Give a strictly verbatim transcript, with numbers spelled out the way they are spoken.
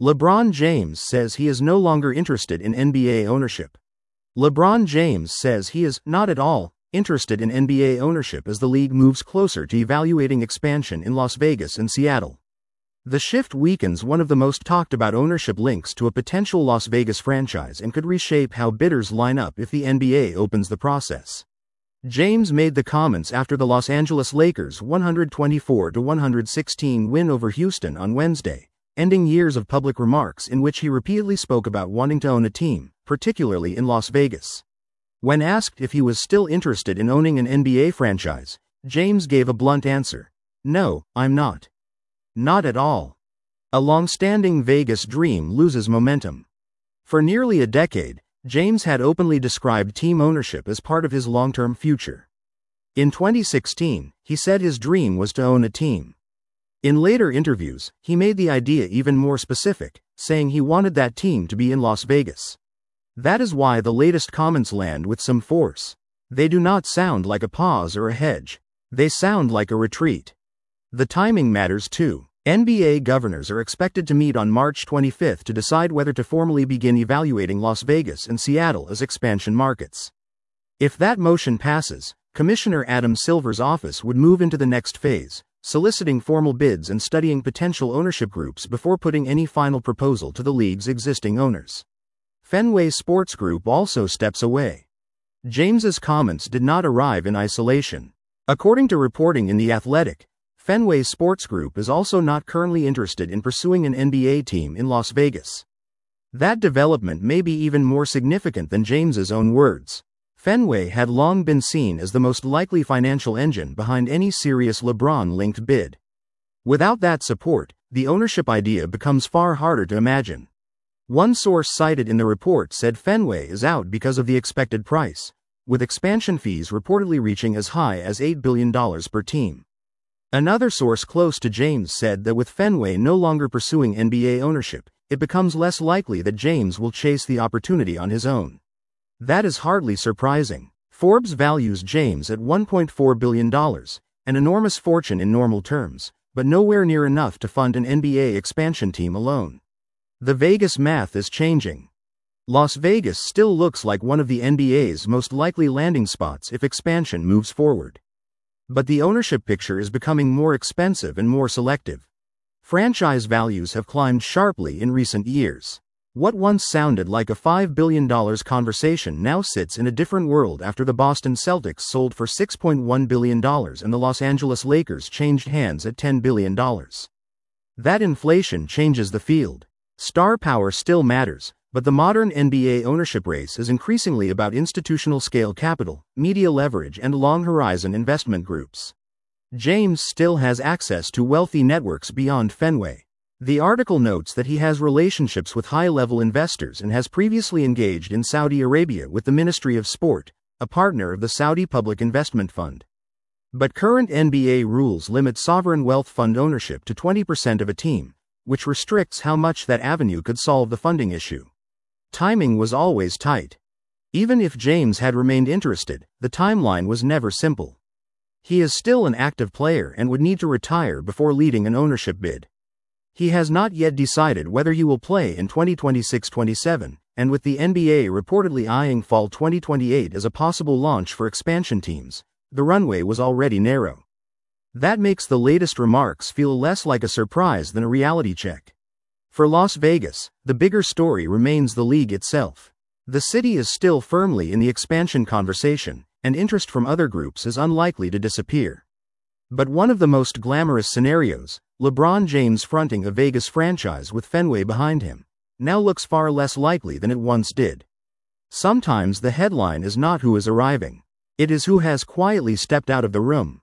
LeBron James says he is no longer interested in N B A ownership. LeBron James says he is not at all interested in N B A ownership as the league moves closer to evaluating expansion in Las Vegas and Seattle. The shift weakens one of the most talked about ownership links to a potential Las Vegas franchise and could reshape how bidders line up if the N B A opens the process. James made the comments after the Los Angeles Lakers' one twenty-four to one sixteen win over Houston on Wednesday, ending years of public remarks in which he repeatedly spoke about wanting to own a team, particularly in Las Vegas. When asked if he was still interested in owning an N B A franchise, James gave a blunt answer: "No, I'm not. Not at all." A long-standing Vegas dream loses momentum. For nearly a decade, James had openly described team ownership as part of his long-term future. In twenty sixteen, he said his dream was to own a team. In later interviews, he made the idea even more specific, saying he wanted that team to be in Las Vegas. That is why the latest comments land with some force. They do not sound like a pause or a hedge. They sound like a retreat. The timing matters too. N B A governors are expected to meet on March twenty-fifth to decide whether to formally begin evaluating Las Vegas and Seattle as expansion markets. If that motion passes, Commissioner Adam Silver's office would move into the next phase, soliciting formal bids and studying potential ownership groups before putting any final proposal to the league's existing owners. Fenway Sports Group also steps away. James's comments did not arrive in isolation. According to reporting in The Athletic, Fenway Sports Group is also not currently interested in pursuing an N B A team in Las Vegas. That development may be even more significant than James's own words. Fenway had long been seen as the most likely financial engine behind any serious LeBron-linked bid. Without that support, the ownership idea becomes far harder to imagine. One source cited in the report said Fenway is out because of the expected price, with expansion fees reportedly reaching as high as eight billion dollars per team. Another source close to James said that with Fenway no longer pursuing N B A ownership, it becomes less likely that James will chase the opportunity on his own. That is hardly surprising. Forbes values James at one point four billion dollars, an enormous fortune in normal terms, but nowhere near enough to fund an N B A expansion team alone. The Vegas math is changing. Las Vegas still looks like one of the N B A's most likely landing spots if expansion moves forward. But the ownership picture is becoming more expensive and more selective. Franchise values have climbed sharply in recent years. What once sounded like a five billion dollars conversation now sits in a different world after the Boston Celtics sold for six point one billion dollars and the Los Angeles Lakers changed hands at ten billion dollars. That inflation changes the field. Star power still matters, but the modern N B A ownership race is increasingly about institutional-scale capital, media leverage and long-horizon investment groups. James still has access to wealthy networks beyond Fenway. The article notes that he has relationships with high-level investors and has previously engaged in Saudi Arabia with the Ministry of Sport, a partner of the Saudi Public Investment Fund. But current N B A rules limit sovereign wealth fund ownership to twenty percent of a team, which restricts how much that avenue could solve the funding issue. Timing was always tight. Even if James had remained interested, the timeline was never simple. He is still an active player and would need to retire before leading an ownership bid. He has not yet decided whether he will play in twenty twenty-six twenty-seven, and with the N B A reportedly eyeing fall twenty twenty-eight as a possible launch for expansion teams, the runway was already narrow. That makes the latest remarks feel less like a surprise than a reality check. For Las Vegas, the bigger story remains the league itself. The city is still firmly in the expansion conversation, and interest from other groups is unlikely to disappear. But one of the most glamorous scenarios, LeBron James fronting a Vegas franchise with Fenway behind him, now looks far less likely than it once did. Sometimes the headline is not who is arriving. It is who has quietly stepped out of the room.